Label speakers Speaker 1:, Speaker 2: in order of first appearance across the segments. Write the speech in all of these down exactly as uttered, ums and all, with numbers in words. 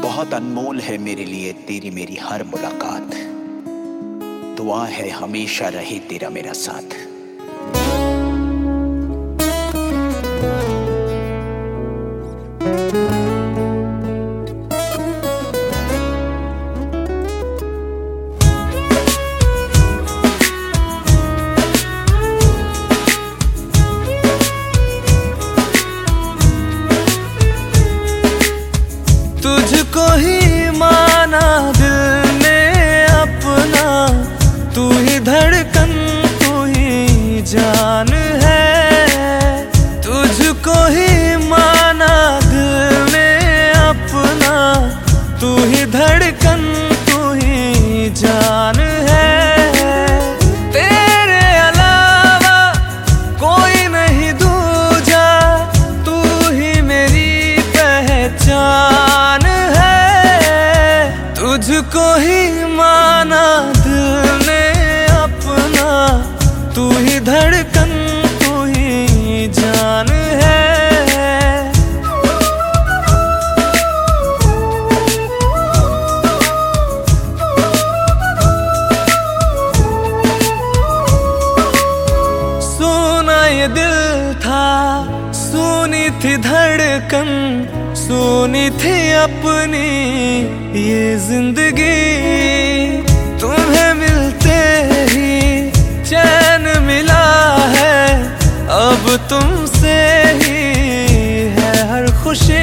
Speaker 1: बहुत अनमोल है मेरे लिए तेरी मेरी हर मुलाकात। दुआ है हमेशा रहे तेरा मेरा साथ।
Speaker 2: तुझको ही माना दिल ने अपना, तू ही धड़कन तू ही जान है। तुझको ही माना दिल ने अपना, तू ही धड़कन तू ही जान है। तेरे अलावा कोई नहीं दूजा, तू ही मेरी पहचान। तुझको ही माना दिल ने अपना, तू ही धड़कन तू ही जान है। सुना ये दिल था, सुनी थी धड़कन, सुनी थी अपनी ये जिंदगी। तुम्हें मिलते ही चैन मिला है, अब तुमसे ही है हर खुशी।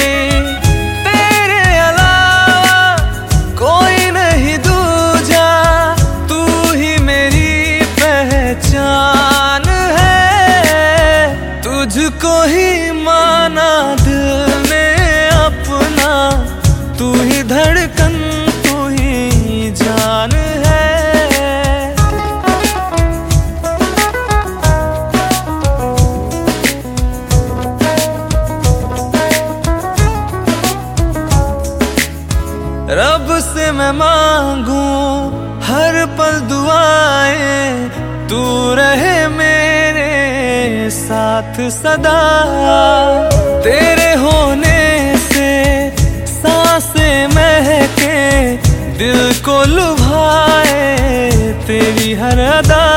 Speaker 2: तेरे अलावा कोई नहीं दूजा, तू ही मेरी पहचान है। तुझको ही माना दिल ने अपना, तू ही धड़कन तू ही जान है। रब से मैं मांगू हर पल दुआएं, तू रहे मेरे साथ सदा। तेरे होने से सांसें महके, दिल को लुभाए तेरी हर अदा।